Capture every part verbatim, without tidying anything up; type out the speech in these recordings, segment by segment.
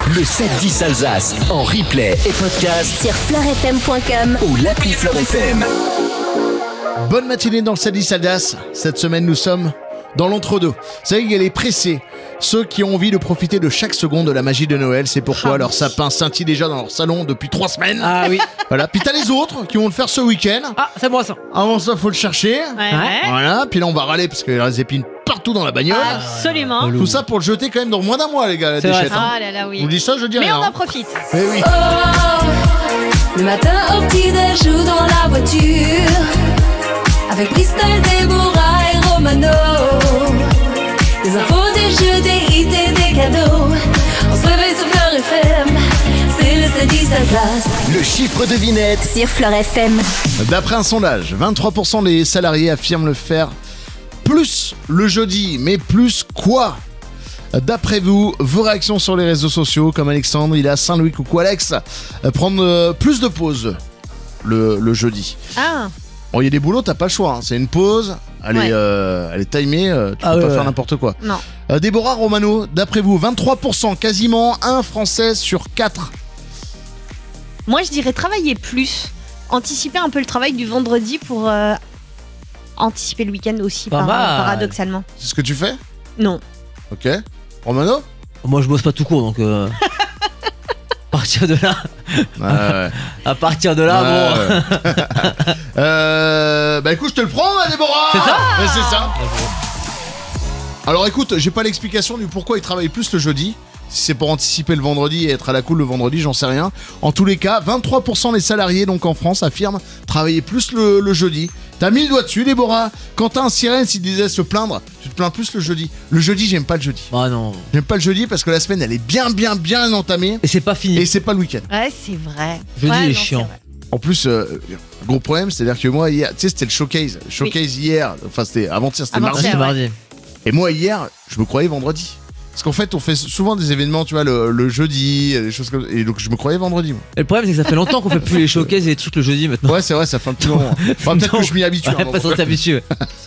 Le sept dix Alsace en replay et podcast sur fleur f m point com ou l'appli Fleur F M. Bonne matinée dans le sept dix Alsace. Cette semaine, nous sommes dans l'entre-deux. Vous savez, il y a les pressés, ceux qui ont envie de profiter de chaque seconde de la magie de Noël. C'est pourquoi Ah, leur oui. sapin scintille déjà dans leur salon depuis trois semaines. Ah oui. Voilà. Puis t'as les autres qui vont le faire ce week-end. Ah, c'est moi ça. Avant ça, faut le chercher. Ouais, ouais. Voilà. Puis là, on va râler parce qu'il y a des épines partout dans la bagnole. Absolument. Tout ça pour le jeter quand même dans moins d'un mois, les gars, la C'est vrai, déchette. ça. hein. Ah là là, Je oui. vous dis ça, je dis Mais rien. on hein. en profite. Eh oui. Le matin au petit-déj ou dans la voiture, avec Christelle, Déborah et Romano. Des infos, des jeux, des idées, des cadeaux. On se réveille sur Fleur F M, c'est le sept dix Alsace. Le chiffre devinette sur fleur f m. D'après un sondage, vingt-trois pour cent des salariés affirment le faire plus le jeudi. Mais plus quoi ? D'après vous, vos réactions sur les réseaux sociaux, comme Alexandre, il est à Saint-Louis, coucou Alex, euh, prendre euh, plus de pauses le, le jeudi. Ah, Bon, il y a des boulots, t'as pas le choix, hein. C'est une pause, elle, Ouais. est, euh, elle est timée, euh, tu Ah peux ouais, pas ouais. faire n'importe quoi. non. Euh, Déborah Romano, d'après vous, vingt-trois pour cent, quasiment un Français sur quatre. Moi, je dirais travailler plus. Anticiper un peu le travail du vendredi pour euh, anticiper le week-end aussi, Pas par- mal. paradoxalement. C'est ce que tu fais ? Non. Ok. Romano ? Moi je bosse pas tout court donc euh... à partir de là, Ouais, ouais. à partir de là, bon. Ouais, ouais. euh, bah écoute, je te le prends, hein, Déborah. C'est ça Ouais, c'est ça. Alors écoute, j'ai pas l'explication du pourquoi ils travaillent plus le jeudi. Si c'est pour anticiper le vendredi et être à la cool le vendredi, j'en sais rien. En tous les cas, vingt-trois pour cent des salariés donc en France affirment travailler plus le, le jeudi. T'as mis le doigt dessus, Déborah. Quentin Sirène, s'il disait se plaindre, tu te plains plus le jeudi. Le jeudi, j'aime pas le jeudi. Ah non. J'aime pas le jeudi parce que la semaine, elle est bien, bien, bien entamée. Et c'est pas fini. Et c'est pas le week-end. Ouais, c'est vrai. Jeudi Ouais, est non, chiant. c'est vrai. En plus, euh, gros problème, c'est-à-dire que moi, hier, tu sais, c'était le showcase. Le showcase hier, enfin, c'était avant-hier, c'était Avant-hier. mardi. Ah, c'est ouais. mardi. Et moi, hier, je me croyais vendredi. Parce qu'en fait, on fait souvent des événements, tu vois, le, le jeudi, des choses comme ça. Et donc, je me croyais vendredi, moi. Et le problème c'est que ça fait longtemps qu'on fait plus les showcases et les trucs le jeudi maintenant. Ouais, c'est vrai, ça fait un petit moment. Enfin, peut-être Non. que je m'y habitue. Ouais, hein, pas bon. trop t'habituer.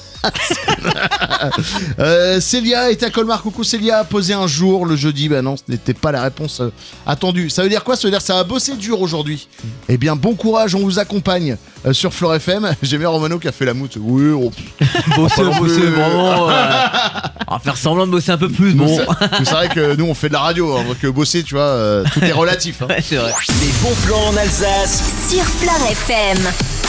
Euh, Célia est à Colmar. Coucou Célia, posé un jour le jeudi. Bah non, ce n'était pas la réponse euh, attendue. Ça veut dire quoi ? Ça veut dire que ça va bosser dur aujourd'hui. Eh bien, bon courage, on vous accompagne euh, sur Fleur F M. J'ai bien Romano qui a fait la moute. Oui, oh, Bosser, Pas non bosser, plus. vraiment. euh, On va faire semblant de bosser un peu plus, bon. C'est c'est vrai que nous, on fait de la radio. Hein, donc, euh, bosser, tu vois, euh, tout est relatif. Hein. Ouais, c'est vrai. Les bons plans en Alsace Sur fleur f m.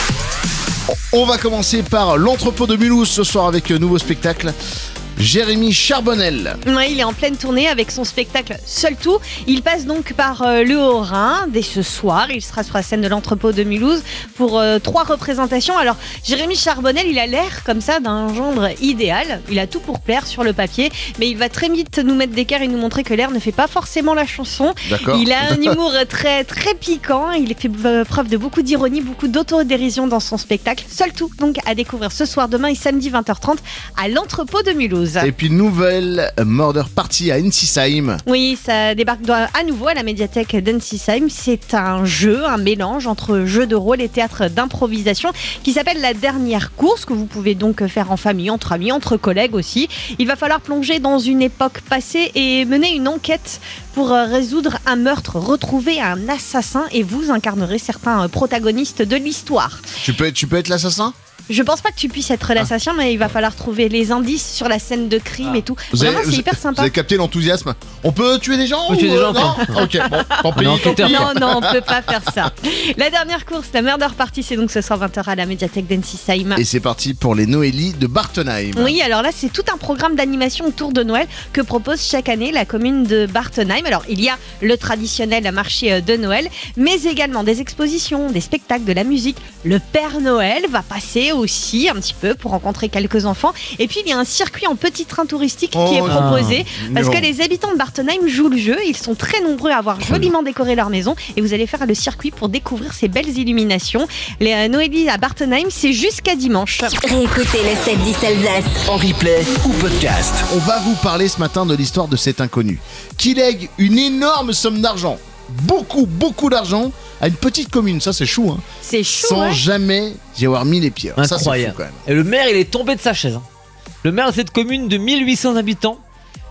On va commencer par l'entrepôt de Mulhouse ce soir avec un nouveau spectacle. Jérémy Charbonnel. Ouais, il est en pleine tournée avec son spectacle Seul Tout. Il passe donc par euh, le Haut-Rhin dès ce soir. Il sera sur la scène de l'entrepôt de Mulhouse pour euh, trois représentations. Alors, Jérémy Charbonnel, il a l'air comme ça d'un gendre idéal. Il a tout pour plaire sur le papier, mais il va très vite nous mettre d'écart et nous montrer que l'air ne fait pas forcément la chanson. D'accord. Il a un humour très très piquant. Il fait euh, preuve de beaucoup d'ironie, beaucoup d'autodérision dans son spectacle. Seul Tout, donc à découvrir ce soir, demain et samedi vingt heures trente à l'entrepôt de Mulhouse. Et puis nouvelle murder party à Ensisheim. Oui, ça débarque dans- à nouveau à la médiathèque d'Ensisheim. C'est un jeu, un mélange entre jeu de rôle et théâtre d'improvisation qui s'appelle La Dernière Course, que vous pouvez donc faire en famille, entre amis, entre collègues aussi. Il va falloir plonger dans une époque passée et mener une enquête pour euh, résoudre un meurtre, retrouver un assassin, et vous incarnerez certains euh, protagonistes de l'histoire. Tu peux, tu peux être l'assassin ? Je pense pas que tu puisses être l'assassin, mais il va falloir trouver les indices sur la scène de crime et tout. Vous Vraiment, avez- c'est vous- hyper Vous sympa. avez capté l'enthousiasme ? On peut tuer des gens On peut tuer ou, des euh, gens, Non. Ok, bon, tant pis. est enquêteur, tant pis. Non, non, on peut pas faire ça. La dernière course, la Murder Party, c'est donc ce soir vingt heures à la médiathèque d'Ensisheim. Et c'est parti pour les Noélies de Bartenheim. Oui, alors là, c'est tout un programme d'animation autour de Noël que propose chaque année la commune de Bartenheim. Alors, il y a le traditionnel marché de Noël, mais également des expositions, des spectacles, de la musique. Le Père Noël va passer aussi un petit peu pour rencontrer quelques enfants. Et puis, il y a un circuit en petit train touristique Oh qui est non. proposé parce Non. que les habitants de Bartenheim jouent le jeu. Ils sont très nombreux à avoir joliment décoré leur maison et vous allez faire le circuit pour découvrir ces belles illuminations. Les euh, Noélies à Bartenheim, c'est jusqu'à dimanche. Réécoutez le sept dix Alsace. en replay ou podcast. On va vous parler ce matin de l'histoire de cet inconnu qui lègue une énorme somme d'argent, beaucoup, beaucoup d'argent, à une petite commune. Ça, c'est chou, hein. C'est chaud, Sans ouais. jamais y avoir mis les pieds. Ça, c'est fou Incroyable. quand même. Et le maire, il est tombé de sa chaise. hein. Le maire de cette commune de mille huit cents habitants,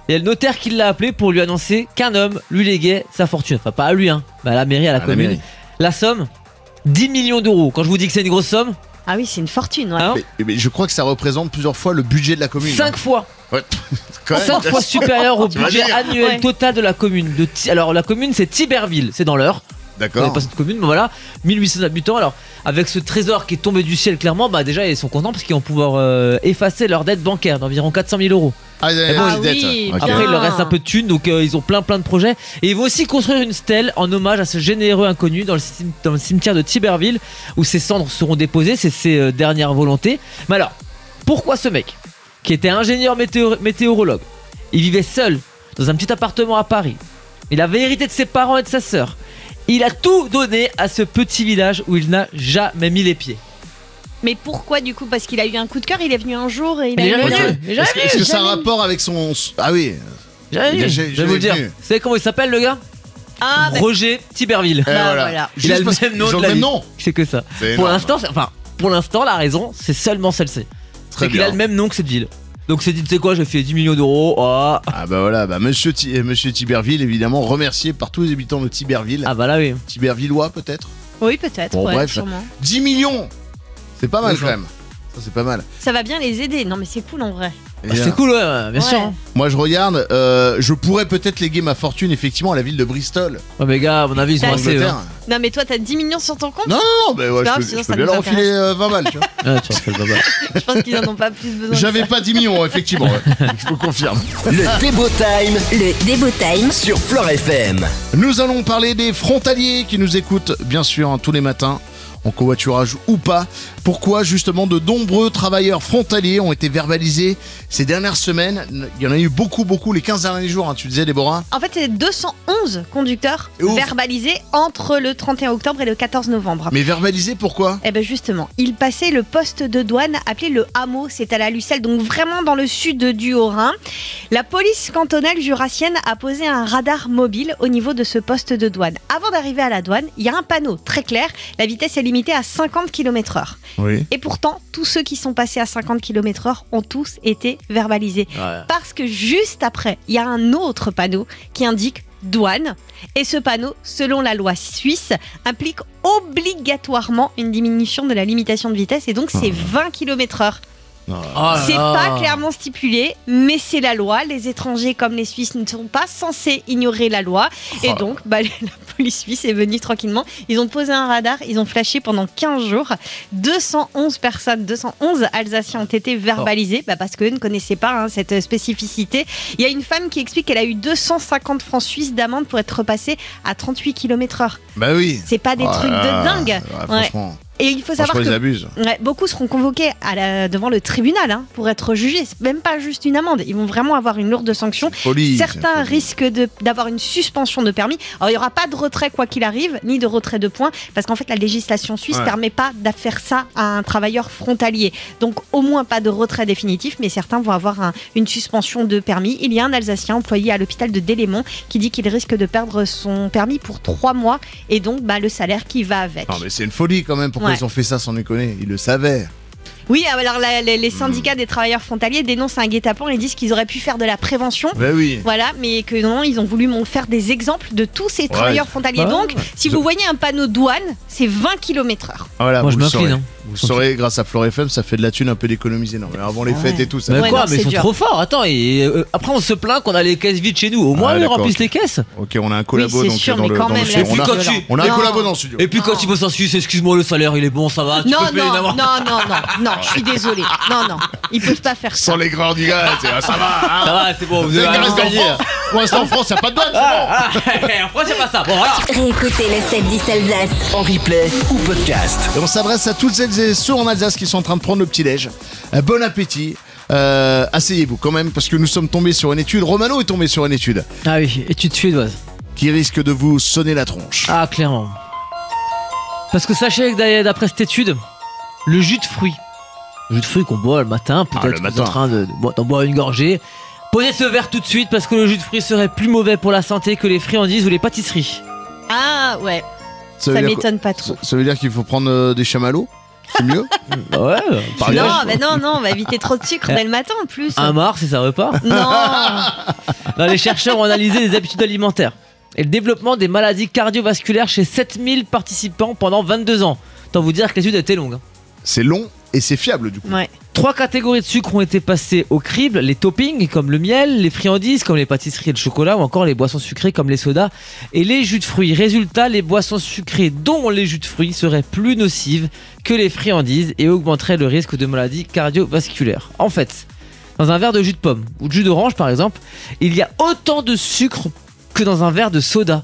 Il y a le notaire qui l'a appelé pour lui annoncer qu'un homme lui léguait sa fortune. Enfin, pas à lui, hein, mais à la mairie, à la À la commune. mairie. La somme, dix millions d'euros. Quand je vous dis que c'est une grosse somme, Ah oui, c'est une fortune. Ouais. hein, Mais, mais je crois que ça représente plusieurs fois le budget de la commune. cinq fois. Ouais. Quand même. cinq fois supérieur au Tu vas budget dire. annuel Ouais. total de la commune. De Thi- Alors, la commune, c'est Tiberville, c'est dans l'Eure. C'est D'accord. pas cette commune, mais voilà, mille huit cents habitants. Alors, avec ce trésor qui est tombé du ciel, clairement, bah déjà, ils sont contents parce qu'ils vont pouvoir euh, effacer leur dette bancaire d'environ quatre cent mille euros. Ah, ils avaient Ah pas de oui, dette. Ok. bien. Après, il leur reste un peu de thunes, donc euh, ils ont plein plein de projets. Et ils vont aussi construire une stèle en hommage à ce généreux inconnu dans le, cim- dans le cimetière de Tiberville, où ses cendres seront déposées. C'est ses euh, dernières volontés. Mais alors, pourquoi ce mec, qui était ingénieur météo- météorologue, il vivait seul dans un petit appartement à Paris, il avait hérité de ses parents et de sa sœur, il a tout donné à ce petit village où il n'a jamais mis les pieds. Mais pourquoi du coup? Parce qu'il a eu un coup de cœur, il est venu un jour et il a Il est eu jamais un- venu. Il est jamais Est-ce que, est-ce que ça a un Jamais. rapport avec son. Ah oui. Jamais Il a- vu. j'ai- Je vais vous le dire. jamais vu. Vous savez comment il s'appelle le gars? Ah, bah, Roger Tiberville. Eh, bah, voilà. voilà. Il a Juste le parce même qu'ils nom ont de le la même vie. nom. C'est que ça. C'est Pour énorme. l'instant, c'est- enfin, pour l'instant, la raison, c'est seulement celle-ci. Très C'est qu'il bien. a le même nom que cette ville. Donc c'est dit, tu sais quoi, j'ai fait dix millions d'euros. Oh. Ah bah voilà, bah monsieur, Ti- euh, monsieur Tiberville, évidemment, remercié par tous les habitants de Tiberville. Ah bah là oui. Tibervillois peut-être. oui, peut-être. Bon, ouais, bref. sûrement. dix millions. C'est pas mal Oui, quand même. Ça c'est pas mal. Ça va bien les aider. Non, mais c'est cool en vrai. Et Bah, bien, c'est cool, ouais, ouais, bien Ouais. sûr. hein. Moi je regarde, euh, je pourrais peut-être léguer ma fortune effectivement à la ville de Bristol. Ouais, mais gars, à mon avis, ils sont T'as- assez. Angleterre. hein. Non, mais toi, t'as dix millions sur ton compte? Non, non, non, bah ouais, Non, je peux, sinon, je peux ça bien nous leur enfiler intéresse. euh, vingt balles, tu vois. Ah, tu refais le baba. Je pense qu'ils en ont pas plus besoin. que J'avais ça. pas dix millions, effectivement, ouais. Je vous confirme. Le Débo Time Le Débo Time sur Fleure F M. Nous allons parler des frontaliers qui nous écoutent, bien sûr, hein, tous les matins, en covoiturage ou pas. Pourquoi justement de nombreux travailleurs frontaliers ont été verbalisés ces dernières semaines. Il y en a eu beaucoup, beaucoup les quinze derniers jours, hein, tu disais Déborah. En fait, c'est deux cent onze conducteurs Et ouf. verbalisés entre le trente et un octobre et le quatorze novembre. Mais verbalisés pourquoi? Eh ben justement, ils passaient le poste de douane appelé le Hameau, c'est à la Lucelle, donc vraiment dans le sud du Haut-Rhin. La police cantonale jurassienne a posé un radar mobile au niveau de ce poste de douane. Avant d'arriver à la douane, il y a un panneau très clair, la vitesse est limitée à cinquante kilomètres heure. Oui. Et pourtant, tous ceux qui sont passés à cinquante kilomètres heure ont tous été verbalisés. Ouais. Parce que juste après, il y a un autre panneau qui indique douane. Et ce panneau, selon la loi suisse, implique obligatoirement une diminution de la limitation de vitesse. Et donc, c'est vingt kilomètres heure. Oh là C'est là. pas clairement stipulé, mais c'est la loi. Les étrangers comme les Suisses ne sont pas censés ignorer la loi. Et Oh. donc, bah, la police suisse est venue tranquillement. Ils ont posé un radar, ils ont flashé pendant quinze jours. deux cent onze personnes, deux cent onze Alsaciens ont été verbalisés bah, parce qu'eux ne connaissaient pas hein, cette spécificité. Il y a une femme qui explique qu'elle a eu deux cent cinquante francs suisses d'amende pour être repassée à trente-huit kilomètres heure. Bah oui. C'est pas des Oh trucs là de là. dingue. Ouais, Ouais. franchement, Et il faut savoir franchement, ils que abusent. Ouais, beaucoup seront convoqués à la- devant le tribunal hein, pour être jugés. C'est même pas juste une amende. Ils vont vraiment avoir une lourde sanction. Folie. Certains c'est folie. risquent de- d'avoir une suspension de permis. Alors, il n'y aura pas de retrait quoi qu'il arrive, ni de retrait de points, parce qu'en fait, la législation suisse ne Ouais. permet pas de faire ça à un travailleur frontalier. Donc, au moins pas de retrait définitif, mais certains vont avoir un- une suspension de permis. Il y a un Alsacien employé à l'hôpital de Délémont qui dit qu'il risque de perdre son permis pour trois mois et donc bah, le salaire qui va avec. Non mais c'est une folie quand même. Pourquoi Ouais. ils ont fait ça sans déconner? Ils le savaient. Oui, alors la- les, les syndicats des travailleurs frontaliers dénoncent un guet-apens et disent qu'ils auraient pu faire de la prévention. Bah oui. Voilà, mais que non, ils ont voulu m'en faire des exemples de tous ces travailleurs frontaliers. Bah, Donc, si vous voyez un panneau douane, c'est vingt kilomètres heure. Voilà, Moi, vous je le saurez. m'incline. hein. Vous le saurez, grâce à Fleure F M, ça fait de la thune un peu d'économiser. Non mais avant les Ah fêtes ouais. et tout ça. Mais Ouais, quoi, non, mais ils c'est sont dur. trop forts. Attends, et euh, après on se plaint qu'on a les caisses vides chez nous. Au moins, Ah, ils d'accord, remplissent ok. les caisses. Ok, on a un collabo Oui, c'est donc sûr, dans mais le, quand dans le même, studio. là, On a, c'est violent. on a un Non. collabo dans le studio. Et puis quand Non. ils bossent en Suisse, excuse-moi, le salaire il est bon, ça va. Tu Non, peux payer non, d'avoir. non, non, non, non, je suis désolée. Non, non, ils peuvent pas faire ça. Sans l'aigreur du gars, c'est- ah, ça va. hein. Ça va, c'est bon, vous Les avez gars rien restent en gagné. France. Pour l'instant en France, y a pas de douane, c'est bon. Ah, ah, après c'est pas ça. Bon, voilà. Réécoutez le sept dix Alsace. En replay ou podcast. Et on s'adresse à toutes celles et ceux en Alsace qui sont en train de prendre le petit-déj. Euh, bon appétit. Euh, asseyez-vous quand même, parce que nous sommes tombés sur une étude. Romano est tombé sur une étude Ah oui, étude suédoise. qui risque de vous sonner la tronche. Ah, clairement. Parce que sachez que d'ailleurs, d'après cette étude, le jus de fruits, le jus de fruits qu'on boit le matin, Ah, peut-être le que vous êtes matin. en train de, de boire- d'en boire une gorgée, posez ce verre tout de suite parce que le jus de fruits serait plus mauvais pour la santé que les friandises ou les pâtisseries. Ah ouais, ça veut dire quoi- m'étonne pas trop. ça, ça veut dire qu'il faut prendre euh, des chamallows? C'est mieux. Ouais. Par Non, exemple. mais non, non, on va éviter trop de sucre dès le matin en plus. Un Mars, c'est ça repas. Non. Non, les chercheurs ont analysé les habitudes alimentaires et le développement des maladies cardiovasculaires chez sept mille participants pendant vingt-deux ans. Autant vous dire que l'étude était longue. hein. C'est long et c'est fiable du coup. Ouais. Trois catégories de sucre ont été passées au crible, les toppings comme le miel, les friandises comme les pâtisseries et le chocolat ou encore les boissons sucrées comme les sodas et les jus de fruits. Résultat, les boissons sucrées dont les jus de fruits seraient plus nocives que les friandises et augmenteraient le risque de maladies cardiovasculaires. En fait, dans un verre de jus de pomme ou de jus d'orange par exemple, il y a autant de sucre que dans un verre de soda.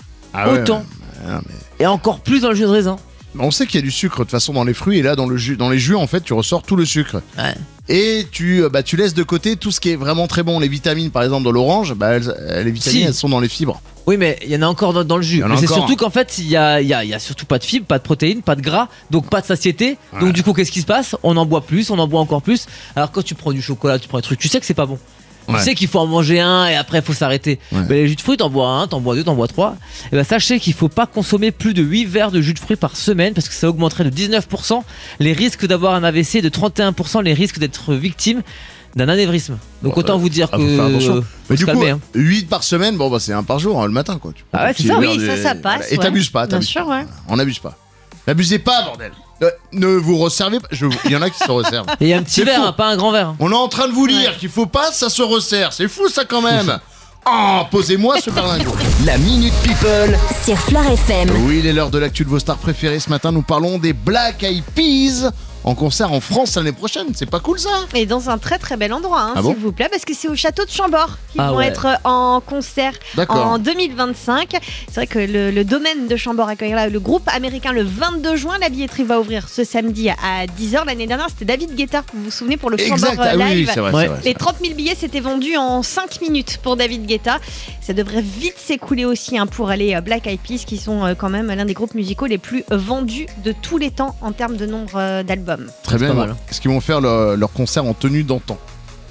Ah ouais, Autant. ouais, ouais, mais- Et encore plus dans le jus de raisin. On sait qu'il y a du sucre de toute façon dans les fruits et là dans, le jus, dans les jus en fait tu ressors tout le sucre. Ouais. Et tu, euh, bah, tu laisses de côté tout ce qui est vraiment très bon. Les vitamines par exemple dans l'orange, bah, elles- euh, les vitamines Si. elles sont dans les fibres. Oui, mais il y en a encore dans, dans le jus. Il y en a Mais c'est encore. surtout qu'en fait, il y a, il y, a, il y a surtout pas de fibres, pas de protéines, pas de gras, donc pas de satiété. Ouais. Donc du coup, qu'est-ce qui se passe? On en boit plus, on en boit encore plus. Alors quand tu prends du chocolat, tu prends un truc, tu sais que c'est pas bon. Ouais. Tu sais qu'il faut en manger un et après il faut s'arrêter. Ouais. Mais les jus de fruits, t'en bois un, t'en bois deux, t'en bois trois. Et ben sachez qu'il faut pas consommer plus de huit verres de jus de fruits par semaine parce que ça augmenterait de dix-neuf pour cent les risques d'avoir un A V C et de trente et un pour cent les risques d'être victime d'un anévrisme. Donc Bon, autant euh, vous dire ah, que faut faire attention. euh, Mais faut du se coup, calmer, hein. huit par semaine, bon bah c'est un par jour hein, le matin quoi. Tu prends Ah ouais, ton c'est petit ça. verre Oui, de- ça, ça passe, Et ouais. t'abuses pas, Bien t'abuses sûr, pas. ouais. On n'abuse pas. N'abusez pas bordel. Euh, ne vous resservez pas. Je- Il y en a qui se resservent. Et il y a un petit C'est verre, faux. hein, pas un grand verre. On est en train de vous dire qu'il faut pas, ça se resserre. C'est fou ça quand même. Oh, posez-moi ce berlingot. La Minute People. Sur Flirt F M. Oui, il est l'heure de l'actu de vos stars préférées. Ce matin, nous parlons des Black Eyed Peas en concert en France l'année prochaine. C'est pas cool ça? Et dans un très très bel endroit, hein, Ah s'il bon vous plaît, parce que c'est au château de Chambord qu'ils Ah vont ouais. être en concert D'accord. en deux mille vingt-cinq. C'est vrai que le, le domaine de Chambord accueillera le groupe américain le vingt-deux juin. La billetterie va ouvrir ce samedi à dix heures. L'année dernière, c'était David Guetta, vous vous souvenez, pour le Chambord Exact. Ah euh, oui, oui, Live. c'est vrai, Ouais. c'est vrai. Les trente mille billets s'étaient vendus en cinq minutes pour David Guetta. Ça devrait vite s'écouler aussi hein, pour aller euh, Black Eyed Peas, qui sont euh, quand même l'un des groupes musicaux les plus vendus de tous les temps en termes de nombre euh, d'albums. Très bien. pas mal. Est-ce qu'ils vont faire leur, leur concert en tenue d'antan?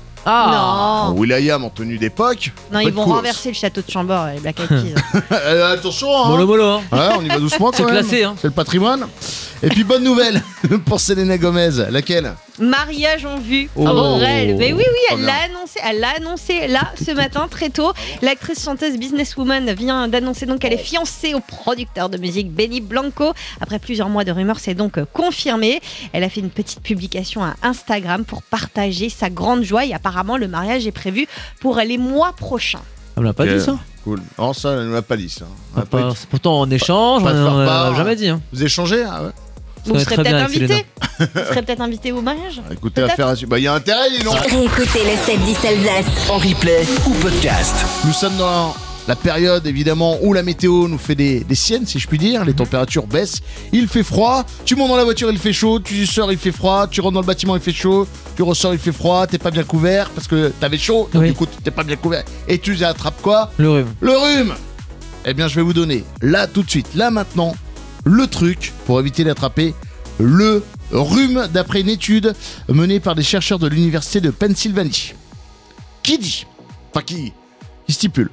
Ah En Non, Will.i.am en tenue d'époque? non, Pas ils de vont course. renverser le château de Chambord, les Black Eyed Peas. Euh, attention hein. Mollo mollo, hein. Ouais, on y va doucement quand C'est même. classé, hein. C'est le patrimoine. Et puis bonne nouvelle pour Selena Gomez. Laquelle? Mariage en vue. Oh. pour elle. Mais oui, oui, Trop elle bien. l'a annoncé. Elle l'a annoncé là ce matin très tôt. L'actrice chanteuse businesswoman vient d'annoncer donc qu'elle est fiancée au producteur de musique Benny Blanco. Après plusieurs mois de rumeurs, c'est donc confirmé. Elle a fait une petite publication à Instagram pour partager sa grande joie. Et apparemment, le mariage est prévu pour les mois prochains. On me l'a pas Ok. dit ça. Cool. Non, ça, elle ne m'a pas dit ça. Elle a pas Pas- été- c'est pourtant en échange, pas de on faire on part. l'a jamais dit. Hein. Vous échangez ah ouais. Vous va serez très peut-être bien avec invité. Vous serez peut-être invité au mariage. Écoutez, Peut-être. affaire à suivre. Bah, il y a intérêt, dis donc. Réécoutez le sept dix Alsace. En replay ou podcast. Nous sommes dans la période évidemment où la météo nous fait des, des siennes, si je puis dire. Les températures baissent, il fait froid. Tu montes dans la voiture, il fait chaud. Tu sors, il fait froid. Tu rentres dans le bâtiment, il fait chaud. Tu ressors, il fait froid. T'es pas bien couvert parce que t'avais chaud. Donc Oui. du coup, t'es pas bien couvert. Et tu attrapes quoi? Le rhume. Le rhume. Eh bien, je vais vous donner là tout de suite, là maintenant, le truc pour éviter d'attraper le rhume d'après une étude menée par des chercheurs de l'université de Pennsylvanie. Qui dit, enfin qui, qui stipule,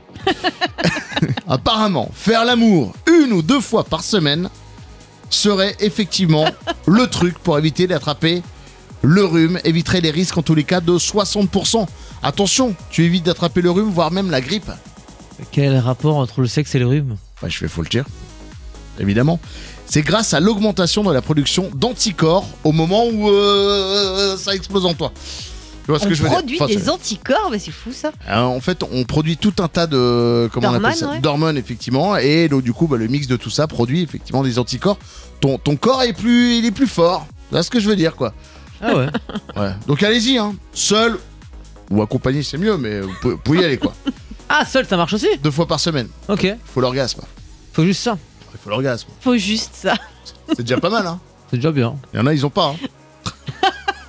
apparemment faire l'amour une ou deux fois par semaine serait effectivement le truc pour éviter d'attraper le rhume, éviterait les risques en tous les cas de soixante pour cent. Attention, tu évites d'attraper le rhume, voire même la grippe. Quel est le rapport entre le sexe et le rhume? Bah, je fais faut le dire. Évidemment. C'est grâce à l'augmentation de la production d'anticorps au moment où euh, ça explose en toi. Tu vois ce On que je veux produit dire Enfin, des c'est- anticorps, mais c'est fou ça. Alors, en fait, on produit tout un tas de comment on appelle D'hormones, ça ouais. d'hormones effectivement, et donc, du coup, bah, le mix de tout ça produit effectivement des anticorps. Ton, ton corps est plus, il est plus fort. C'est ce que je veux dire, quoi. Ah ouais. Ouais. Donc allez-y, hein. Seul ou accompagné, c'est mieux, mais vous pouvez, vous pouvez y aller, quoi. Ah, seul ça marche aussi? Deux fois par semaine. Ok. Il faut l'orgasme. Faut juste ça. Il faut l'orgasme. Faut juste ça. C'est déjà pas mal, hein. C'est déjà bien. Il y en a, ils ont pas. Hein.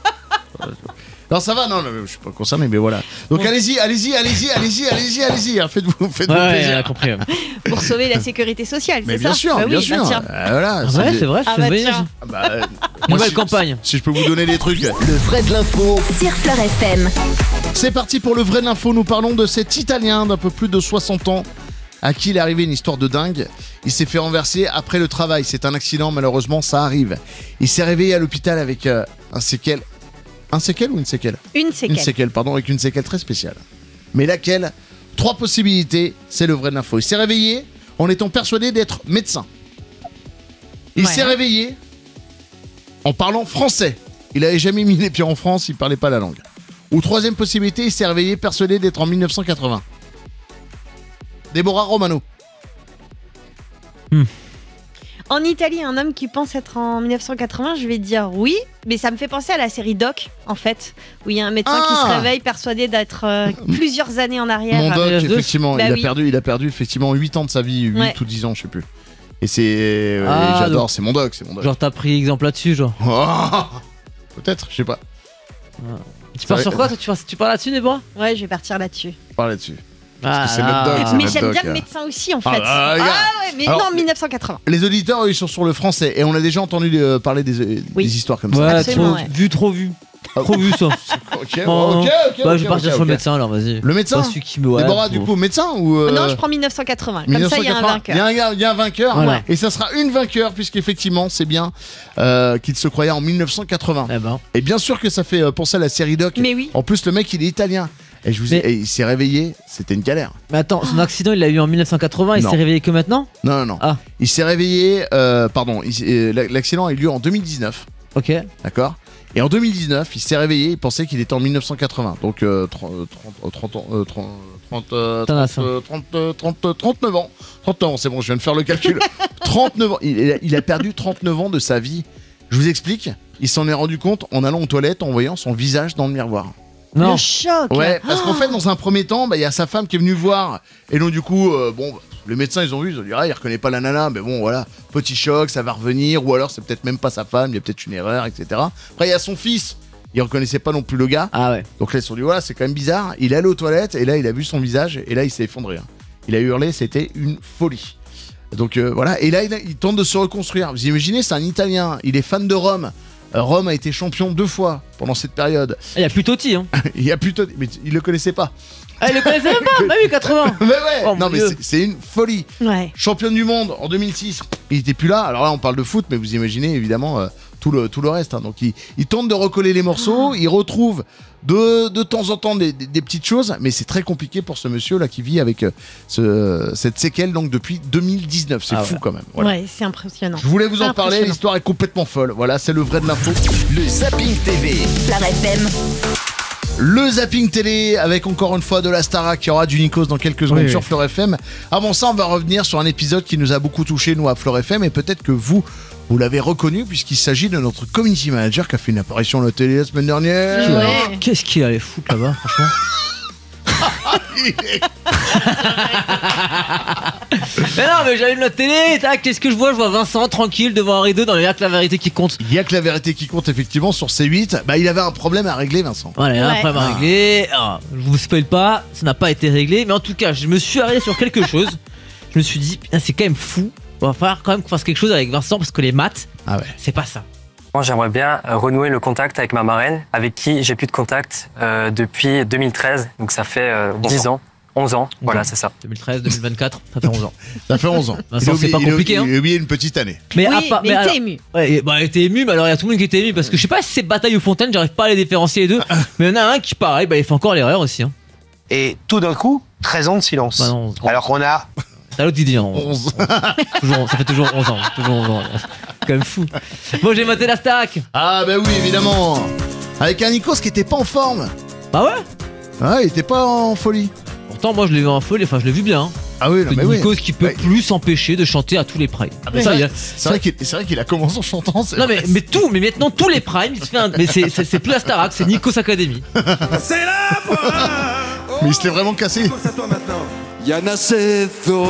Non, ça va, non, non, je suis pas concerné, mais voilà. Donc Bon. allez-y, allez-y, allez-y, allez-y, allez-y, allez-y, hein, faites-vous, faites-vous Ouais, ouais, plaisir. on a compris. ouais. Pour sauver la sécurité sociale, Mais c'est bien ça sûr, Bah oui, bien bah sûr. tiens. Euh, voilà, Ah ouais, des- c'est vrai, Ah c'est bah une bonne idée. tiens. Ah bah, euh, moi, Nouvelle si- campagne. Si je peux vous donner des trucs. Le vrai de l'info. Sur Flirt F M. C'est parti pour le vrai de l'info. Nous parlons de cet Italien d'un peu plus de soixante ans à qui il est arrivé une histoire de dingue. Il s'est fait renverser après le travail. C'est un accident, malheureusement, ça arrive. Il s'est réveillé à l'hôpital avec euh, un séquelle. Un séquelle ou une séquelle ? Une séquelle. Une séquelle, pardon, avec une séquelle très spéciale. Mais laquelle ? Trois possibilités, c'est le vrai de l'info. Il s'est réveillé en étant persuadé d'être médecin. Il Ouais. s'est réveillé en parlant français. Il n'avait jamais mis les pieds en France, il ne parlait pas la langue. Ou troisième possibilité, il s'est réveillé persuadé d'être en dix-neuf cent quatre-vingts. Déborah Romano. En Italie, un homme qui pense être en dix-neuf cent quatre-vingts, je vais dire oui, mais ça me fait penser à la série Doc, en fait, où il y a un médecin Ah. qui se réveille persuadé d'être euh, plusieurs années en arrière. Mon doc, Arias deux. effectivement, Bah il, a oui. perdu, il a perdu effectivement huit ans de sa vie, huit Ouais. ou dix ans, je sais plus. Et c'est. et Ah, j'adore, donc- c'est mon doc, c'est mon doc. Genre, t'as pris exemple là-dessus, genre. Oh, peut-être, je sais pas. Tu pars Ouais. sur quoi toi, tu, pars, tu pars là-dessus, Déborah? Ouais, je vais partir là-dessus. Parle là-dessus. Ah, que c'est notre doc, là. c'est mais notre j'aime doc, bien là. le médecin aussi, en fait. Ah, ah, regarde. ouais, mais Alors, non, dix-neuf cent quatre-vingts. Les auditeurs, ils sont sur le français et on a déjà entendu euh, parler des, euh, Oui. des histoires comme Ouais, ça. Absolument, trop ouais. vu, trop vu. Ah. Trop vu ça. Ok, Non, ok, non. ok. Bah, ok, je vais partir ok, sur ok. le médecin alors, vas-y. Le médecin Pas celui qui me. Ouais, Déborah, faut- du coup, médecin ou. euh, Non, je prends dix-neuf cent quatre-vingts. Comme ça, il y a un mille neuf cent quatre-vingts. vainqueur. Il y a un, gars- il y a un vainqueur. Voilà. Et ça sera une vainqueur, puisqu'effectivement, c'est bien euh, qu'il se croyait en mille neuf cent quatre-vingts. Eh ben. Et bien sûr que ça fait euh, penser à la série Doc. Mais oui. En plus, le mec, il est italien. Et je vous ai- Mais- et il s'est réveillé, c'était une galère. Mais attends, son accident il l'a eu en mille neuf cent quatre-vingts, il Non. s'est réveillé que maintenant? Non, non, non. Ah. Il s'est réveillé, euh, pardon, il s'est- euh, l'accident a eu lieu en deux mille dix-neuf, Ok. d'accord ? Et en deux mille dix-neuf, il s'est réveillé, il pensait qu'il était en mille neuf cent quatre-vingts. Donc euh, trente, euh, trente, euh, trente ans, euh, trente, trente, euh, T'en as trente, euh, trente, euh, trente, euh, trente-neuf ans. trente-neuf ans, c'est bon, je viens de faire le calcul. trente-neuf ans. Il, a- il a perdu trente-neuf ans de sa vie. Je vous explique, il s'en est rendu compte en allant aux toilettes, en voyant son visage dans le miroir. Non. Le choc. Ouais, parce qu'en fait, dans un premier temps, bah, il y a sa femme qui est venue voir. Et donc, du coup, euh, bon, bah, les médecins, ils ont vu, ils ont dit, ah, il reconnaît pas la nana, mais bon, voilà, petit choc, ça va revenir. Ou alors, c'est peut-être même pas sa femme, il y a peut-être une erreur, et cetera. Après, il y a son fils, il reconnaissait pas non plus le gars. Ah ouais. Donc là, ils se sont dit, voilà, c'est quand même bizarre. Il est allé aux toilettes, et là, il a vu son visage, et là, il s'est effondré. hein. Il a hurlé, c'était une folie. Donc euh, voilà, et là, il, a- il tente de se reconstruire. Vous imaginez, c'est un Italien, il est fan de Rome. Euh, Rome a été champion deux fois pendant cette période. Il y a plus Totti, hein. Il y a plutôt. Mais il le connaissait pas. Ah, il le connaissait même pas, même eu quatre-vingts. Mais ouais, Oh, non mon mais Dieu. c'est- c'est une folie. Ouais. Championne du monde en deux mille six, il était plus là. Alors là, on parle de foot, mais vous imaginez évidemment euh, tout, le, tout le reste. hein. Donc il, il tente de recoller les morceaux, il retrouve de, de temps en temps des, des- des petites choses, mais c'est très compliqué pour ce monsieur là qui vit avec euh, ce- cette séquelle donc depuis deux mille dix-neuf. C'est Ah fou ouais. quand même. Voilà. Ouais, c'est impressionnant. Je voulais vous en parler, Impressionnant. l'histoire est complètement folle. Voilà, c'est le vrai de l'info. Le Zapping T V. Flair F M. Le zapping télé avec encore une fois de la Starac. Il y aura du Nikos dans quelques secondes Oui, sur oui. Fleur F M. Avant ça, on va revenir sur un épisode qui nous a beaucoup touché, nous, à Fleur F M. Et peut-être que vous, vous l'avez reconnu, puisqu'il s'agit de notre community manager qui a fait une apparition à la télé la semaine dernière. Ouais. Qu'est-ce qu'il allait foutre là-bas, franchement? Mais non, mais j'allume la télé, tac, qu'est-ce que je vois? Je vois Vincent tranquille devant un rideau dans les actes la vérité qui compte. Il y a que la vérité qui compte, effectivement, sur C huit. Bah, il avait un problème à régler, Vincent. Voilà, il y a un Ouais. problème à régler. Alors, je vous spoil pas, ça n'a pas été réglé, mais en tout cas, je me suis arrêté sur quelque chose. Je me suis dit, putain, c'est quand même fou. On va falloir quand même qu'on fasse quelque chose avec Vincent parce que les maths, Ah ouais. c'est pas ça. Moi, j'aimerais bien euh, renouer le contact avec ma marraine, avec qui j'ai plus de contact euh, depuis deux mille treize. Donc ça fait euh, dix ans, onze ans. Voilà, c'est ça. deux mille treize, deux mille vingt-quatre, ça fait onze ans. Ça fait onze ans. Vincent, Il a c'est oublié- pas il a- compliqué, Il hein. a oublié une petite année. Mais Oui, à part- mais il alors- était ému. Ouais, et- bah, il était ému, mais alors il y a tout le monde qui était ému parce que je sais pas si c'est bataille ou fontaine, j'arrive pas à les différencier les deux. Mais il y en a un qui, pareil, bah, il fait encore l'erreur aussi. Hein. Et tout d'un coup, treize ans de silence. Bah non, Alors qu'on a t'as l'autre idée, hein. onze. Toujours, ça fait toujours onze ans. Toujours onze ans. C'est quand même fou. Bon, j'ai maté la Starac. Ah bah oui, évidemment. Avec un Nikos qui était pas en forme. Bah ouais. Ah, il était pas en folie. Pourtant, moi je l'ai vu en folie, enfin je l'ai vu bien. Hein. Ah oui, non, C'est mais oui. Nikos qui peut Ouais. plus s'empêcher de chanter à tous les primes. mais ça, c'est il y a- vrai- C'est vrai qu'il c'est vrai qu'il a commencé en chantant. c'est Non vrai. mais, mais tout, mais maintenant tous les primes, il se fait un... mais c'est, c'est, c'est plus la Starac, c'est Nikos Academy. Mais il se l'est vraiment cassé. Yanacedo.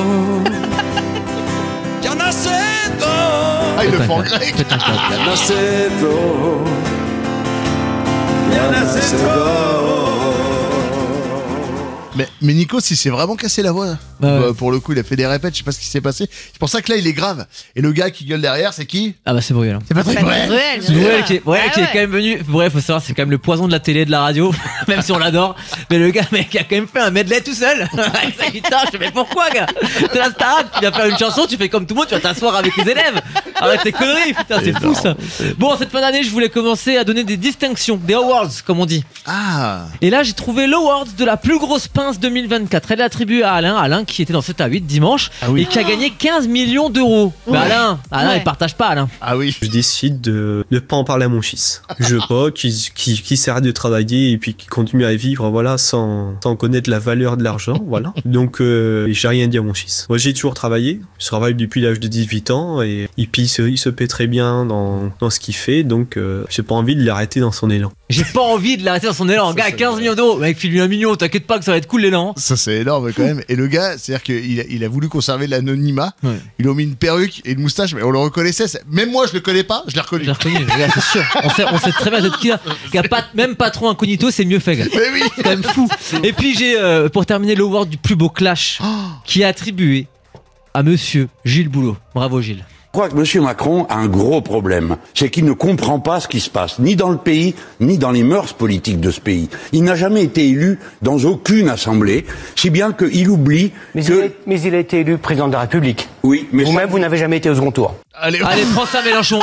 Yanacedo. Ah, il le fait en Faites un grec. Faites un clap. Yanacedo. Yanacedo. Mais Mais Nico, si c'est vraiment cassé la voix. Bah ouais. Bah, pour le coup, il a fait des répètes, je sais pas ce qui s'est passé. C'est pour ça que là, il est grave. Et le gars qui gueule derrière, c'est qui? Ah bah c'est Bruel. Hein. C'est Patrick Bruel. Bruel, C'est Bruel qui est, Bruel Ah qui est ouais. quand même venu. Bref, faut savoir, c'est quand même le poison de la télé, de la radio, même si on l'adore. Mais le gars, mec, il a quand même fait un medley tout seul avec sa guitare. Je fais, mais pourquoi, gars? T'es la Starac, tu viens faire une chanson, tu fais comme tout le monde, tu vas t'asseoir avec les élèves. Arrête tes conneries, putain, c'est fou ça. Bon, cette fin d'année, je voulais commencer à donner des distinctions, des awards, comme on dit. Ah. Et là, j'ai trouvé l'award de la plus grosse pince deux mille vingt-quatre. Elle est attribuée à Alain, Alain qui était dans sept à huit dimanche Ah oui. et qui a gagné quinze millions d'euros. Ouais. Bah Alain, Alain, Ouais. il partage pas, Alain. Ah oui. Je décide de ne pas en parler à mon fils. Je veux pas qu'il qu'il qu'il s'arrête de travailler et puis qu'il continue à vivre, voilà, sans, sans connaître la valeur de l'argent, voilà. Donc, euh, j'ai rien dit à mon fils. Moi, j'ai toujours travaillé. Je travaille depuis l'âge de dix-huit ans et, et puis il se, il se paie très bien dans, dans ce qu'il fait, donc euh, j'ai pas envie de l'arrêter dans son élan. J'ai pas envie de l'arrêter dans son élan. Ça, Gars, c'est quinze vrai. millions d'euros. Mec, file-lui un million, t'inquiète pas que ça va être cool l'élan. Ça, c'est énorme quand même. Et le gars, c'est-à-dire qu'il a, il a voulu conserver l'anonymat. Ouais. Il a mis une perruque et une moustache, mais on le reconnaissait. c'est- Même moi, je le connais pas, je l'ai reconnu. J'ai reconnu, les gars, c'est sûr. On sait, on sait très bien d'être qui là. Gars, pas, même patron incognito, c'est mieux fait, gars. Mais oui. C'est quand même fou. Et puis j'ai, euh, pour terminer, l'award du plus beau clash qui est attribué à monsieur Gilles Boulot. Bravo Gilles. Je crois que M. Macron a un gros problème. C'est qu'il ne comprend pas ce qui se passe, ni dans le pays, ni dans les mœurs politiques de ce pays. Il n'a jamais été élu dans aucune assemblée, si bien qu'il oublie Mais, que... il a, mais il a été élu président de la République. Oui, mais Vous-même, vous n'avez jamais été au second tour. Allez, Allez, prends ça Mélenchon.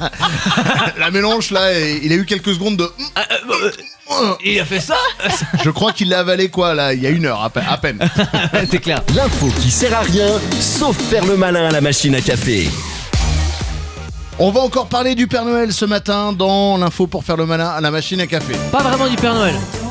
la mélange là, et il a eu quelques secondes de. Ah, euh, euh, Il a fait ça. Je crois qu'il l'a avalé quoi là, il y a une heure à pe- à peine. C'est clair. L'info qui sert à rien, sauf faire le malin à la machine à café. On va encore parler du Père Noël ce matin dans l'info pour faire le malin à la machine à café. Pas vraiment du Père Noël,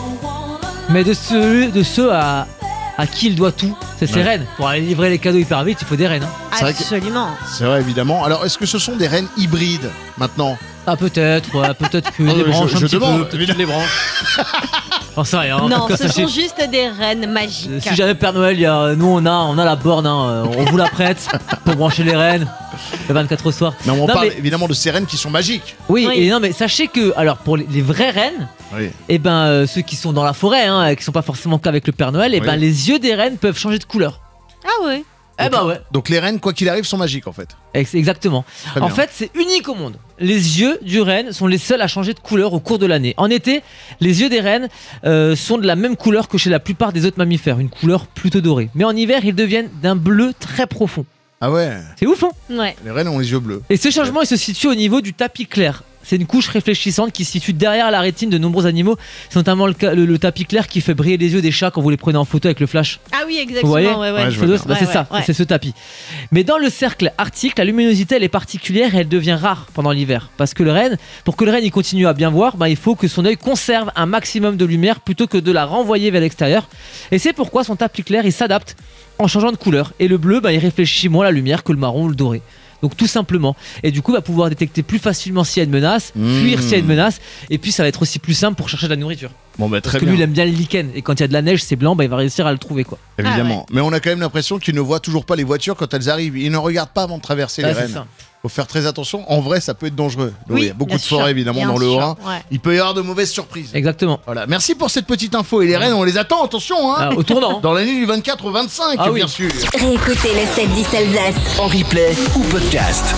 mais de ceux, de ceux à, à qui il doit tout. C'est ses Ouais. reines. Pour aller livrer les cadeaux hyper vite, il faut des reines. Hein. C'est vrai que- Absolument. C'est vrai évidemment. Alors est-ce que ce sont des rennes hybrides maintenant? Ah peut-être, ouais, peut-être que Oh, les je- branches je un petit demande, peu, peut-être que les branches. J'en sais rien. en Non, tout cas, ce sachez- sont juste des reines magiques. Euh, Si jamais Père Noël, il y a, nous on a, on a la borne, hein, euh, on vous la prête pour brancher les rennes le vingt-quatre au soir. Non, on Non, parle mais- évidemment de ces rennes qui sont magiques. Oui, Oui. et non mais sachez que, alors pour les, les vraies rennes, Oui. et ben euh, ceux qui sont dans la forêt, hein, qui sont pas forcément qu'avec le Père Noël, et Oui. ben les yeux des rennes peuvent changer de couleur. Ah ouais. Eh ben ouais. Donc les rennes, quoi qu'il arrive, sont magiques en fait. Ex- Exactement. Très En bien. fait, c'est unique au monde. Les yeux du renne sont les seuls à changer de couleur au cours de l'année. En été, les yeux des rennes euh, sont de la même couleur que chez la plupart des autres mammifères, une couleur plutôt dorée. Mais en hiver, ils deviennent d'un bleu très profond. Ah ouais, C'est ouf, hein? Ouais. les rennes ont les yeux bleus. Et ce changement, il se situe au niveau du tapis clair. C'est une couche réfléchissante qui se situe derrière la rétine de nombreux animaux. C'est notamment le, cas- le- le tapis clair qui fait briller les yeux des chats quand vous les prenez en photo avec le flash. Ah oui, Vous exactement. voyez ouais, ouais. Ouais, je C'est vois bah, bien. c'est Ouais, ça, ouais, ouais. c'est ce tapis. Mais dans le cercle arctique, la luminosité elle est particulière et elle devient rare pendant l'hiver. Parce que le renne, pour que le renne il continue à bien voir, bah, il faut que son œil conserve un maximum de lumière plutôt que de la renvoyer vers l'extérieur. Et c'est pourquoi son tapis clair il s'adapte en changeant de couleur. Et le bleu, bah, il réfléchit moins la lumière que le marron ou le doré. Donc tout simplement. Et du coup, il va pouvoir détecter plus facilement s'il y a une menace, Mmh. fuir s'il y a une menace. Et puis ça va être aussi plus simple pour chercher de la nourriture. Bon bah Parce très que bien. lui, il aime bien le lichen. Et quand il y a de la neige, c'est blanc, bah, il va réussir à le trouver quoi. Évidemment. Mais on a quand même l'impression qu'ils ne voient toujours pas les voitures quand elles arrivent. Ils ne regardent pas avant de traverser Ah, les c'est rennes. ça. Faut faire très attention. En vrai, ça peut être dangereux. Donc, Oui, il y a beaucoup bien de forêts sûr, évidemment bien dans le sûr, Haut-Rhin. ouais. Il peut y avoir de mauvaises surprises. Exactement. Voilà. Merci pour cette petite info. Et les rennes, on les attend. Attention, hein. Ah, au tournant. Dans l'année du vingt-quatre au vingt-cinq, Ah oui. bien sûr. Réécoutez le sept dix Alsace. En replay ou podcast.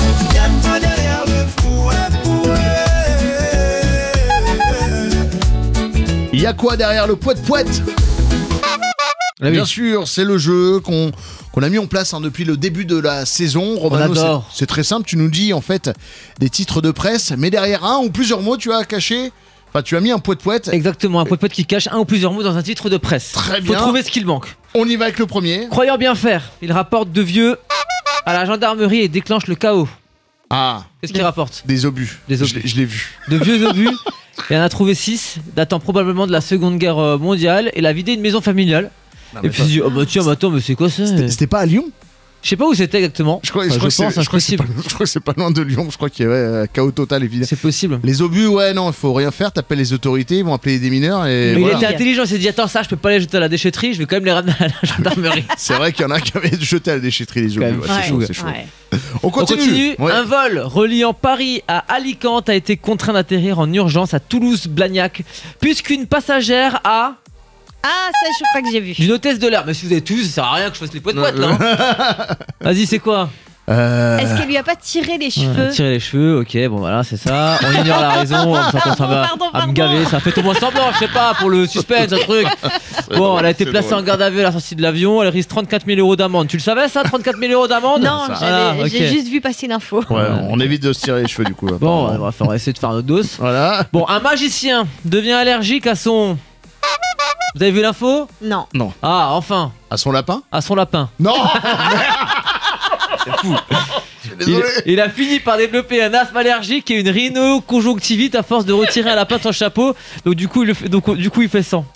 Il y a quoi derrière le poète-poète? Ah oui. Bien sûr, c'est le jeu qu'on qu'on a mis en place hein, depuis le début de la saison. Romano, c'est- adore. c'est très simple. Tu nous dis en fait des titres de presse, mais derrière un ou plusieurs mots, tu as caché. Enfin, tu as mis un poète-poète. Exactement, un poète-poète qui cache un ou plusieurs mots dans un titre de presse. Très Faut bien. trouver ce qu'il manque. On y va avec le premier. Croyant bien faire, il rapporte de vieux à la gendarmerie et déclenche le chaos. Ah, Qu'est-ce qu'il rapporte? des obus. Des Je obus. l'ai- Je l'ai vu. De vieux obus, il en a trouvé six, datant probablement de la Seconde Guerre euh, mondiale, et il a vidé une maison familiale. Non, Et mais puis il se dit, oh bah tiens, mais attends, mais c'est quoi ça? C'était c'était pas à Lyon? Je sais pas où c'était exactement. Je crois, Enfin, je crois que c'est- pense, hein, je crois que c'est c'est pas, possible. je crois que c'est pas loin de Lyon. Je crois qu'il y avait euh, chaos total évidemment. C'est possible. Les obus, ouais, non, il faut rien faire. T'appelles les autorités, ils vont appeler des mineurs et Mais voilà. il était intelligent, il s'est dit, attends, ça, je peux pas les jeter à la déchetterie, je vais quand même les ramener à la gendarmerie. C'est vrai qu'il y en a qui avaient jeté à la déchetterie les obus. Quand même, Ouais, ouais. c'est chaud, Ouais, c'est chaud. ouais. On On continue. continue. Ouais. Un vol reliant Paris à Alicante a été contraint d'atterrir en urgence à Toulouse-Blagnac, puisqu'une passagère a Ah, ça, je crois que j'ai vu. D'une hôtesse de l'air. Mais si vous avez tous, ça sert à rien que je fasse les poètes poètes là. Hein. Vas-y, c'est quoi? Euh... Est-ce qu'elle lui a pas tiré les cheveux? Ouais, tirer les cheveux, ok, bon voilà, c'est ça. On ignore la raison, ça commence à, Pardon, à pardon. me gaver, ça fait au moins semblant, je sais pas, pour le suspense, un truc. Bon, elle a été c'est placée drôle. en garde à vue à la sortie de l'avion, elle risque trente-quatre mille euros d'amende. Tu le savais ça, trente-quatre mille euros d'amende? Non, Ça. j'avais- Voilà, ok. j'ai juste vu passer l'info. Ouais, on évite de se tirer les cheveux du coup. Bon, apparemment. on va faire- on va essayer de faire notre dos. Voilà. Bon, un magicien devient allergique à son... Vous avez vu l'info? Non. Non. Ah, enfin, À son lapin? à son lapin. Non. C'est fou. Il, Désolé. il a fini par développer un asthme allergique et une rhinoconjonctivite à force de retirer un lapin de son chapeau. Donc du coup, il le fait, donc, du coup, il fait sang.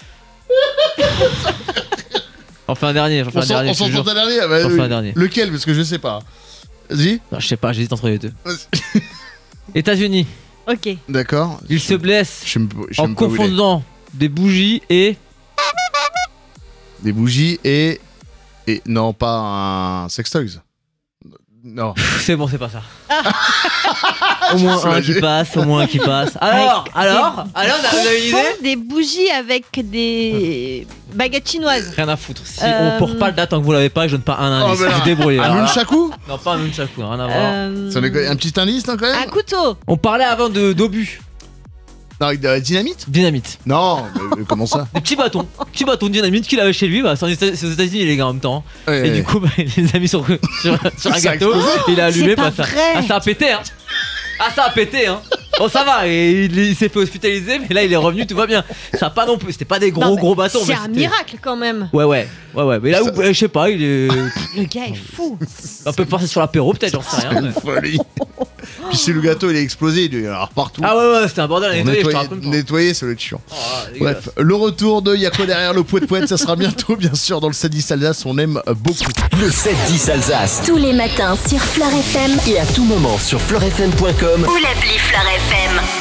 J'en fais un dernier. J'en fais On un s'en- dernier. on je te s'en jure. tente un dernier. Bah, J'en fais euh, un dernier. Lequel? Parce que je sais pas. Vas-y. Non, je sais pas, j'hésite entre les deux. États-Unis. Ok. D'accord. Il se blesse Je sais même pas- je sais en même pas où il est. confondant des bougies et Des bougies et. Et non, pas un sextoys. Non. c'est bon, c'est pas ça. Au moins un soulagé. qui passe, au moins un qui passe. Alors, alors, alors, vous avez une idée? Confond des bougies avec des baguettes chinoises. Rien à foutre. Si Euh, on porte pas le date tant que vous l'avez pas, je donne pas un Oh, indice. mais là, Vous débrouillez. un alors là. nunchaku? Non, pas un nunchaku, rien à voir. Euh, Ça en est quoi- Un petit indice hein, quand même? Un couteau. On parlait avant de d'obus. Non, avec de la dynamite? Dynamite. Non, mais, mais comment ça? Des petits bâtons. Petits bâtons de dynamite qu'il avait chez lui. Bah, c'est en Éta- c'est aux États-Unis, les gars, en même temps. Ouais, Et ouais. du coup, bah, il les a mis sur, sur, sur un Ça a gâteau. explosé. Il a allumé. C'est pas bah, ça, vrai. ah, ça a pété, hein. Ah, ça a pété, hein. Bon, ça va. Et il, il s'est fait hospitaliser, mais là, il est revenu, tout va bien. Ça a pas non plus. C'était pas des gros, Non, mais gros bâtons. C'est mais un c'était- miracle quand même. Ouais, ouais. Ouais, ouais. Mais là, où, je sais pas, il est Le gars est fou. un peu forcé sur l'apéro, peut-être, j'en sais rien. mais- Folie. Puis si le gâteau il est explosé, il est alors partout. Ah, ouais, ouais, c'était un bordel à Pour nettoyer, je te nettoyer, raconte pas. nettoyer, ça va être chiant. Oh, dégueulasse. Bref, le retour de Y'a quoi derrière le poète poète, ça sera bientôt, bien sûr, dans le sept dix Alsace, on aime beaucoup. Le sept dix Alsace. Tous les matins sur Fleur F M Et à tout moment sur fleur f m point com. ou l'appli Fleur F M.